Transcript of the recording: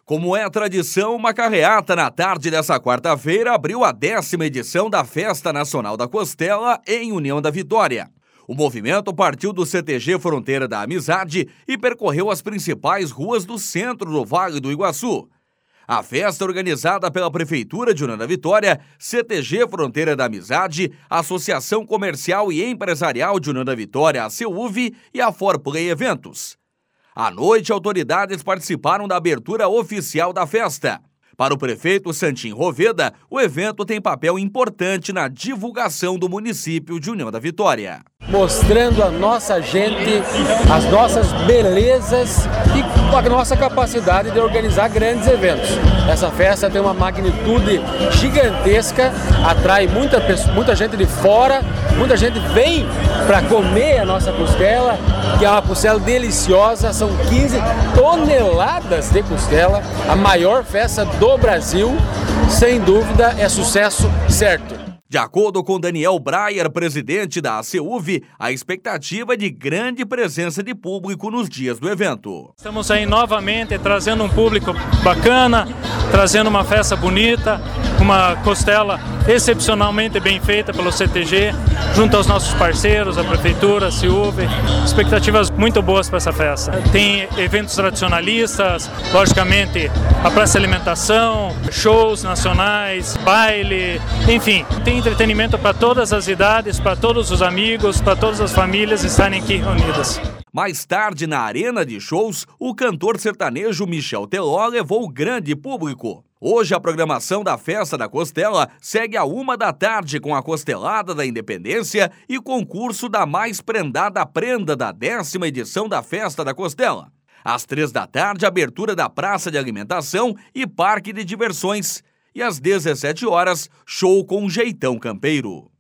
Como é tradição, uma carreata na tarde dessa quarta-feira abriu a 10ª edição da Festa Nacional da Costela em União da Vitória. O movimento partiu do CTG Fronteira da Amizade e percorreu as principais ruas do centro do Vale do Iguaçu. A festa, organizada pela Prefeitura de União da Vitória, CTG Fronteira da Amizade, Associação Comercial e Empresarial de União da Vitória, a CEUV e a Forplay Eventos. À noite, autoridades participaram da abertura oficial da festa. Para o prefeito Santinho Roveda, o evento tem papel importante na divulgação do município de União da Vitória. Mostrando a nossa gente, as nossas belezas e a nossa capacidade de organizar grandes eventos. Essa festa tem uma magnitude gigantesca, atrai muita gente de fora, muita gente vem para comer a nossa costela, que é uma costela deliciosa, são 15 toneladas de costela, a maior festa do Brasil, sem dúvida é sucesso certo. De acordo com Daniel Breyer, presidente da CEUV, a expectativa é de grande presença de público nos dias do evento. Estamos aí novamente trazendo um público bacana, trazendo uma festa bonita, uma costela excepcionalmente bem feita pelo CTG, junto aos nossos parceiros, a Prefeitura, a CEUV. Expectativas muito boas para essa festa. Tem eventos tradicionalistas, logicamente a praça de alimentação, shows nacionais, baile, enfim, tem entretenimento para todas as idades, para todos os amigos, para todas as famílias estarem aqui reunidas. Mais tarde, na arena de shows, o cantor sertanejo Michel Teló levou grande público. Hoje, a programação da Festa da Costela segue à 13h com a Costelada da Independência e concurso da mais prendada prenda da 10ª edição da Festa da Costela. Às 15h, abertura da praça de alimentação e parque de diversões. E às 17h, show com Jeitão Campeiro.